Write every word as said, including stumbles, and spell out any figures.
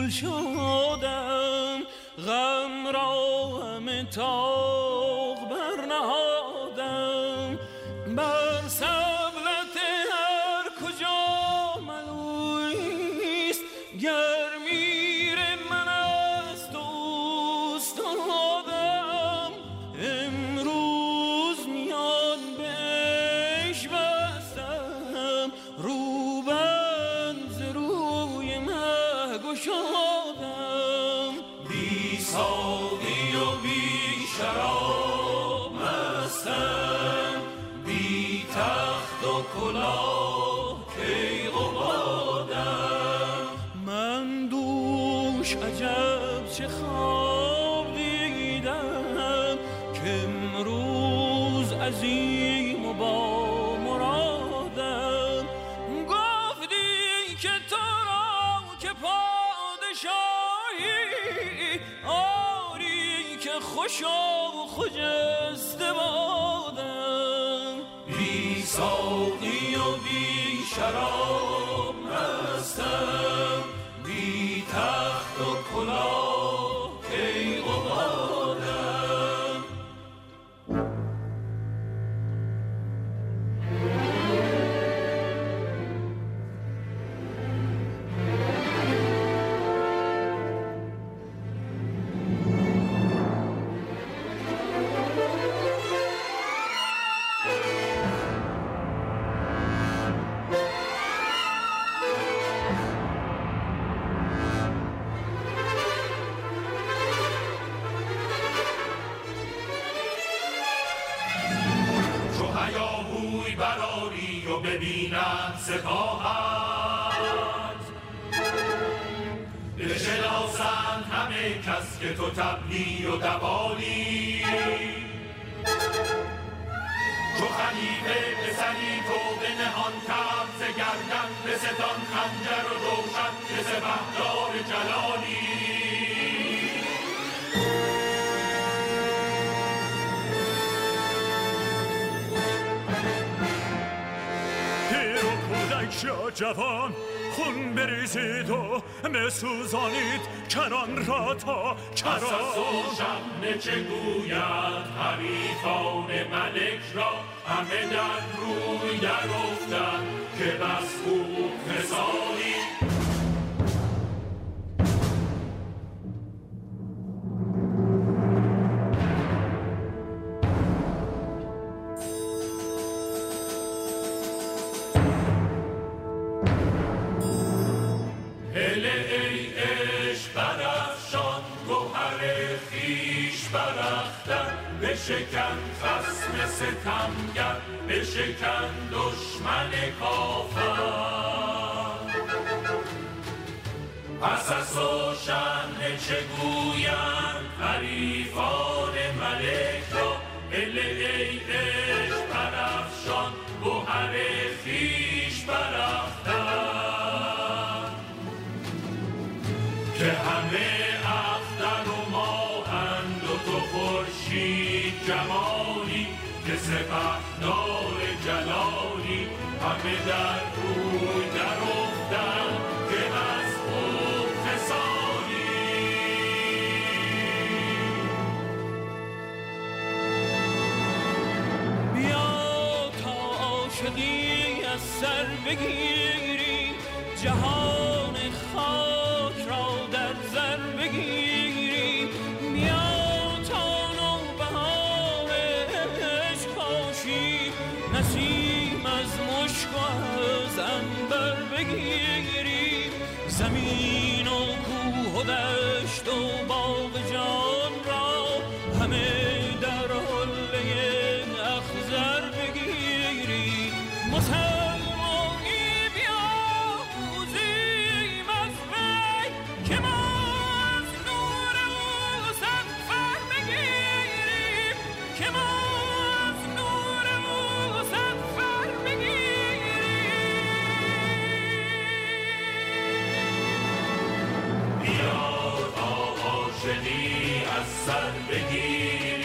گل شدم، غم را همه تاق برنهادم، بر سبلت هر کجا ملویست، گر میر من از دوست دادم، امروز میان بهش بستم، روبند ز روی مه گشادم، بی ساقی و بی شراب مستم، بی تخت و کلاه کیقبادم، من دوش عجب چه خواب دیدم، که امروز عظیم و با مرادم، گفتی که تو را که پادشاهی، آری که خوش و خجسته بادم، بی ساقی و بی شراب مستم، بی تخت و کلاه کیقبادم. براری و ببیند سپاهت، بشناسند همه کس که تو تبلی و دوالی، چو خلیفه بسری تو به نهان کرد ز گردن، به ستان خنجر و روشن که سپهدار جلالی، یا جوان خون بریزید و مسوزانید کران را تا کران. پس از او شمه چه گوید حریفان ملک را، همه در روی در افتن که بس خوب خسالی. بشکن خصم ستمگر، بشکن دشمن کافر. پس از و شأن چه گویند حریفان ملک را، اله ای عشق برافشان گوهر خویش برافکن، که همه اختر و ماهند و تو خورشید جمالی، که سپهدار جلالی. همه در روی در افتن که از خوب خسالی. بیا تا عاشقی از سر بگیری، جهان خاک را در زر بگیری. بیا تا نوبهار عشق باشی، نسیم از مشک و از عنبر بگیری. زمین و کوه و دشت و باغ جان را همه در حله اخضر بگیری. مسلمانی بیاموزیم از وی، که ما از نور او صدفر بگیریم، که ما از نور او صدفر بگیریم. بیا تا عاشقی از سر بگیریم،